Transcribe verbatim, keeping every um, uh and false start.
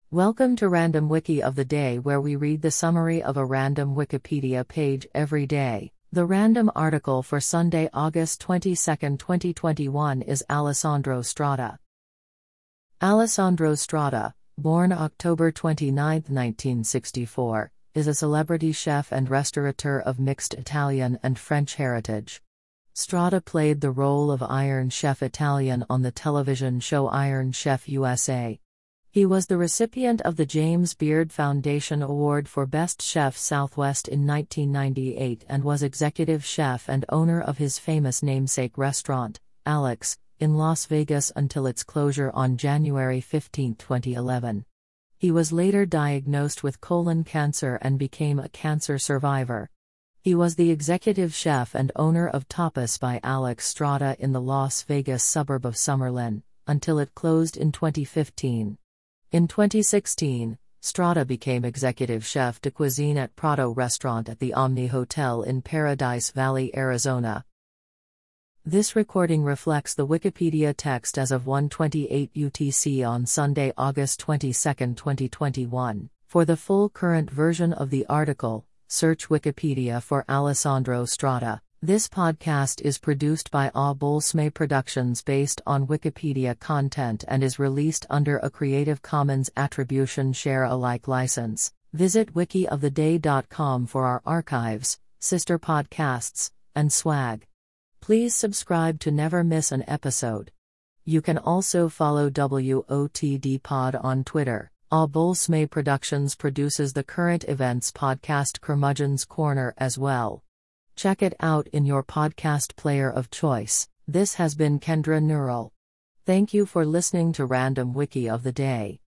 Welcome to Random Wiki of the Day, where we read the summary of a random Wikipedia page every day. The random article for Sunday, August twenty-second, twenty twenty-one is Alessandro Stratta. Alessandro Stratta, born October twenty-ninth, nineteen sixty-four, is a celebrity chef and restaurateur of mixed Italian and French heritage. Stratta played the role of Iron Chef Italian on the television show Iron Chef U S A. He was the recipient of the James Beard Foundation Award for Best Chef Southwest in nineteen ninety-eight and was executive chef and owner of his famous namesake restaurant, Alex, in Las Vegas until its closure on January fifteenth, twenty eleven. He was later diagnosed with colon cancer and became a cancer survivor. He was the executive chef and owner of Tapas by Alex Stratta in the Las Vegas suburb of Summerlin, until it closed in twenty fifteen. In twenty sixteen, Stratta became executive chef de cuisine at Prado Restaurant at the Omni Hotel in Paradise Valley, Arizona. This recording reflects the Wikipedia text as of one twenty-eight U T C on Sunday, August twenty-second, twenty twenty-one. For the full current version of the article, search Wikipedia for Alessandro Stratta. This podcast is produced by A Bolsme Productions based on Wikipedia content and is released under a Creative Commons Attribution Share Alike license. Visit wiki of the day dot com for our archives, sister podcasts, and swag. Please subscribe to never miss an episode. You can also follow W O T D Pod on Twitter. A Bolsme Productions produces the current events podcast Curmudgeon's Corner as well. Check it out in your podcast player of choice. This has been Kendra Neural. Thank you for listening to Random Wiki of the Day.